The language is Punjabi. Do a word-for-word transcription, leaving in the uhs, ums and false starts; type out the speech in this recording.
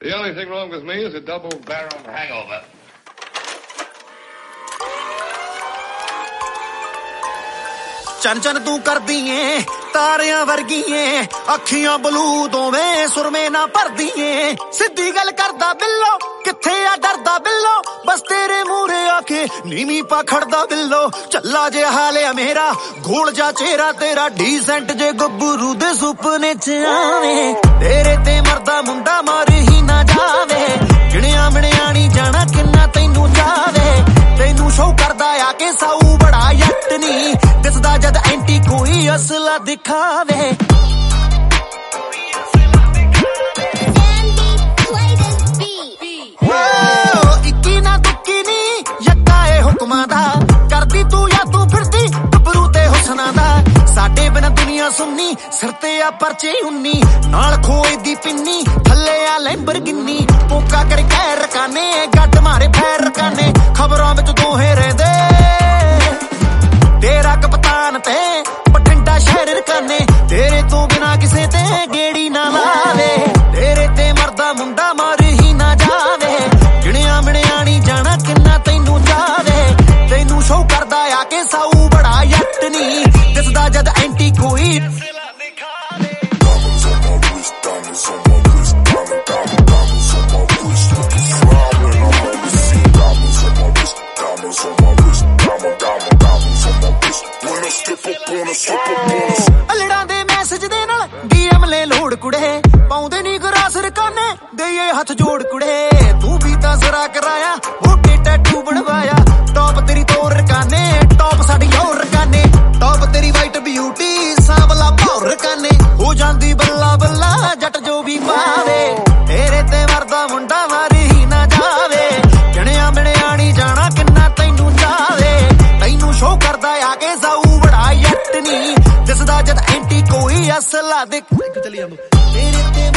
The only thing wrong with me is a double-barreled hangover. ਚਨ ਚਨ ਤੂੰ ਕਰਦੀ ਏ ਤਾਰਿਆਂ ਵਰਗੀ ਏ ਅੱਖੀਆਂ ਬਲੂ ਦੋਵੇਂ ਸੁਰਮੇ ਨਾ ਭਰਦੀ ਏ ਸਿੱਧੀ ਗੱਲ ਕਰਦਾ ਬਿੱਲੋ ਕਿੱਥੇ ਆ ਡਰਦਾ ਬਿੱਲੋ ਬਸ ਤੇਰੇ ਮੂਹਰੇ ਆ ਕੇ ਨੀਵੀਂ ਪਾ ਖੜਦਾ ਬਿੱਲੋ ਚੱਲਾ ਜੇ ਹਾਲਿਆ ਮੇਰਾ ਗੋਲ ਜਾ ਚਿਹਰਾ ਤੇਰਾ ਡੀਸੈਂਟ ਜੇ ਗੱਭਰੂ ਦੇ ਸੁਪਨੇ ਚ ਆਵੇ ਤੇਰੇ ਤੇ ਮਰਦਾ ਮੁੰਡਾ ਮਾਰ ਹੀ ਨਾ ਜਾਵੇ ਗਿਣਿਆ ਮਿਣਿਆ ਨੀ ਜਾਣਾ ਕਿੰਨਾ ਤੈਨੂੰ ਚਾਵੇ ਤੈਨੂੰ ਸ਼ੋ ਕਰਦਾ ਆ ਕੇ ਸਾਊ ਬੜਾ ਯੱਟ ਨੀ ਦਿਸਦਾ ਜਦ ਐਂਟੀ ਕੋਈ ਅਸਲਾ ਦਿਖਾਵੇ ਇੱਕੀ ਨਾ ਦੁੱਕੀ ਨੀ ਯੱਕਾ ਏ ਹੁਕਮਾਂ ਦਾ ਕਰਦੀ ਤੂੰ ਜਾਂ ਤੂੰ ਫਿਰਦੀ ਗੱਭਰੂ ਤੇ ਹੁਸਨਾ ਦਾ ਸਾਡੇ ਬਿਨਾਂ ਦੁਨੀਆ ਸੁਣਨੀ ਸਿਰ ਤੇ ਆ ਪਰਚੇ ਉੰਨੀ ਨਾਲ ਖੋਏ ਦੀ ਪਿੰਨੀ ਥੱਲੇ ਆ ਲੈਂਬਰਗਿੰਨੀ ਪੋਕਾ ਕਰ ਕਹਿ ਰਕਾਨੇ ਗੱਡ ਮਾਰੇ ਫੈਰ ਰਕਾਨੇ ਖਬਰਾਂ ਵਿੱਚ ਦੋਹੇ ਰਹਿੰਦੇ ਤੇਰਾ ਕਪਤਾਨ ਤੇ ਬਠਿੰਡਾ ਸ਼ਹਿਰ ਰਕਾਨੇ ਤੇਰੇ ਤੋਂ ਬਿਨਾ ਕਿਸੇ ਤੇ ਗੇੜੀ ਨਾ ਲਾਵੇ ਤੇਰੇ ਤੇ ਮਰਦਾ ਮੁੰਡਾ ਮਾਰ ਹੀ ਨਾ ਜਾਵੇ ਗਿਣਿਆ ਮਿਣਿਆ ਨੀ ਜਾਣਾ ਕਿੰਨਾ ਤੈਨੂੰ ਚਾਵੇ ਤੈਨੂੰ ਸ਼ੋ ਕਰਦਾ ਆ ਕੇ ਸਾਊ ਬੜਾ ਯੱਟ ਨੀ ਦਿਸਦਾ ਜਦ ਐਂਟੀ ਕੋਈ ਅਲੜਾਂ ਦੇ ਮੈਸੇਜ ਦੇ ਨਾਲ ਡੀਐਮ ਲੈ ਲੋੜ ਕੁੜੇ ਪਾਉਂਦੇ ਨੀ ਗਰਾਸ ਰਕਾਨੇ ਦੇਈਏ ਹੱਥ ਜੋੜ ਕੁੜੇ ਤੂੰ ਵੀ ਤਾਂ ਜ਼ਰਾ ਕਰਾਇਆ ਮੋਟੇ ਟੈਟੂ ਬਣਵਾਇਆ ਟੌਪ ਤੇਰੀ ਤੋਰ ਰਕਾਨੇ ਟੌਪ ਸਾਡੀ ਹੋਰ ਰਕਾਨੇ ਟੌਪ ਤੇਰੀ ਵਾਈਟ ਬਿਊਟੀ ਸਾਂਵਲਾ ਭੌਰ ਰਕਾਨੇ ਹੋ ਜਾਂਦੀ ਬੱਲਾ ਬੱਲਾ ਜੱਟ ਜੋ ਵੀ ਪਾਵੇ ਤੇਰੇ ਤੇ ਮਰਦਾ ਮੁੰਡਾ ਮਾਰ ਹੀ ਨਾ ਜਾਵੇ ਜਣਿਆ ਮਿਣਿਆ ਨੀ ਜਾਣਾ ਕਿੰਨਾ ਤੈਨੂੰ ਚਾਵੇ ਤੈਨੂੰ ਸ਼ੋ ਕਰਦਾ ਆ ਕੇ ਸਾਊ ਬੜਾ ਯੱਟ ਨੀ ਦਿਸਦਾ ਜਦ ਐਂਟੀ ਕੋਈ ਅਸਲਾ ਦੇਖ ਚਲੀ ਜਾਂਦੋ ਤੇਰੇ ਤੇ